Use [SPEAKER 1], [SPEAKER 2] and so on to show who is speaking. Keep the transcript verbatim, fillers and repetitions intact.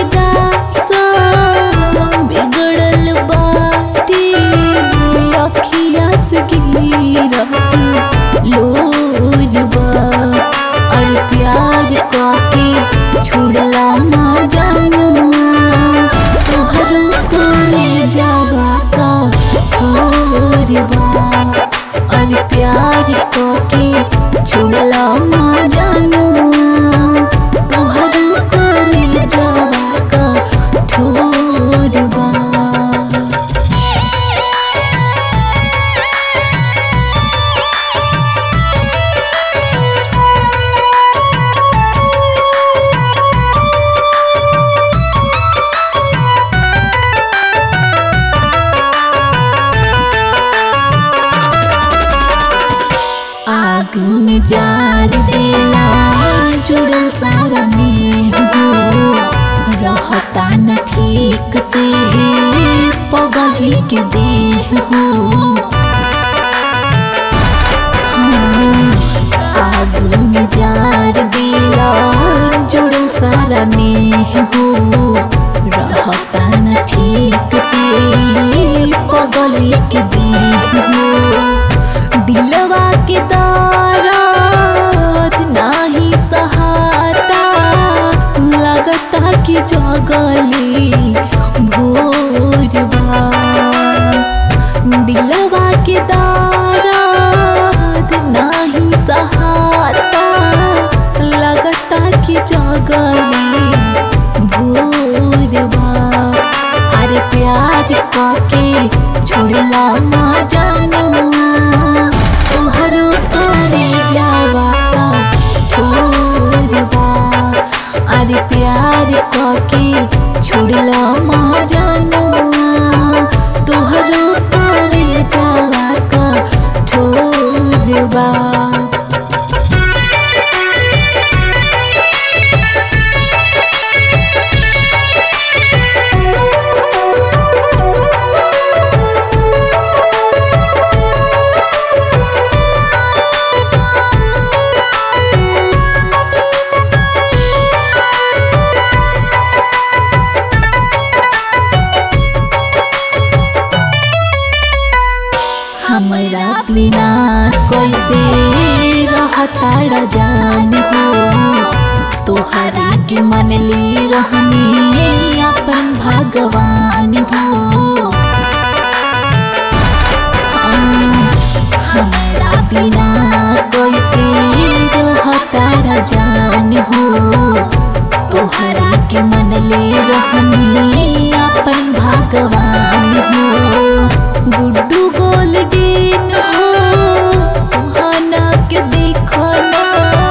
[SPEAKER 1] दासा बिगड़ल बाटी अखिया से गिरत लोरबा और प्यार काके छोड़ला ना जानुआ तोहरो कोई जावा का होरबा और प्यार काके छोड़ला ना जानुआ तोहरो कोई जावा का ठोरबा। आग में जार देला जुड़ल सारा नेह हो रहता न ठीक से पगली के देह हो। हाँ, आग में जार देला जुड़ल सारा नेह हो रहता न ठीक से पगली के देह हो। दिलवा के दर्द नाही सहाता लगता कि जगली भोरबा दिलवा के दर्द नाही सहाता लगता कि जगली भोरबा अरे प्यार काके छोड़ला ना जानुआ तोहरो करे जावा का ठोरबा अरे प्यार काके छोड़ला ना जानुआ तोहरो करे जावा का ठोरबा। हमरा बिना कैसे रहता जान हो तोहरा के मनली रहनी अपन भगवान हो। हमरा बिना कैसे रहता जान हो तोहरा के मनली रहनी अपन भगवान हो। गुड्डू गोल्डन हो सुहाना के देखना